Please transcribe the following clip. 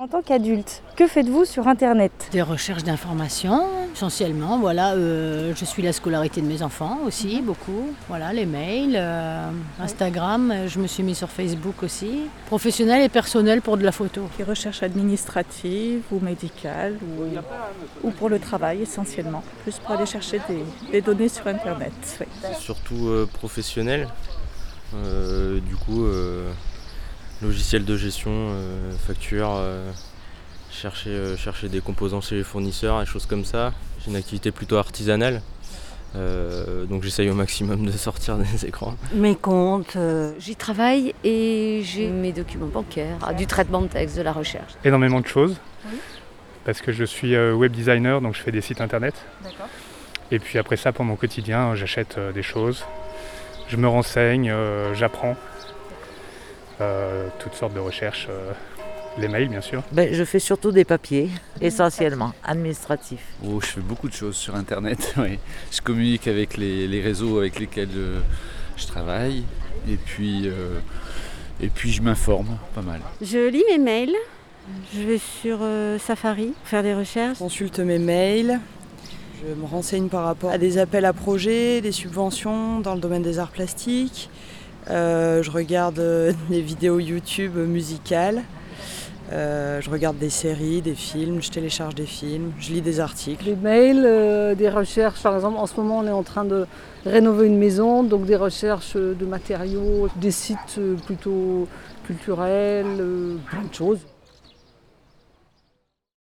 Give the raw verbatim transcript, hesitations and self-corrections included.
En tant qu'adulte, que faites-vous sur Internet ? Des recherches d'informations, essentiellement. Voilà, euh, je suis la scolarité de mes enfants aussi, beaucoup. Voilà, les mails, euh, Instagram, je me suis mis sur Facebook aussi. Professionnel et personnel pour de la photo. Des recherches administratives ou médicales ou, ou pour le travail essentiellement. Plus pour aller chercher des, des données sur Internet. Oui. Surtout euh, professionnel. Euh, du coup, euh, logiciel de gestion, euh, facture, euh, chercher, euh, chercher des composants chez les fournisseurs, des choses comme ça. J'ai une activité plutôt artisanale, euh, donc j'essaye au maximum de sortir des écrans. Mes comptes, euh... j'y travaille et j'ai mes documents bancaires, du traitement de texte, de la recherche. Énormément de choses, Oui. parce que je suis euh, web designer, donc je fais des sites internet. D'accord. Et puis après ça, pour mon quotidien, j'achète euh, des choses. Je me renseigne, euh, j'apprends euh, toutes sortes de recherches, euh, les mails bien sûr. Ben, je fais surtout des papiers, essentiellement administratifs. Oh, je fais beaucoup de choses sur Internet. Oui. Je communique avec les, les réseaux avec lesquels euh, je travaille et puis, euh, et puis je m'informe pas mal. Je lis mes mails, je vais sur euh, Safari pour faire des recherches. Je consulte mes mails. Je me renseigne par rapport à des appels à projets, des subventions dans le domaine des arts plastiques. Euh, je regarde des vidéos YouTube musicales. Euh, je regarde des séries, des films, je télécharge des films, je lis des articles. Des mails, euh, des recherches. Par exemple, en ce moment, on est en train de rénover une maison, donc des recherches de matériaux, des sites plutôt culturels, euh, plein de choses.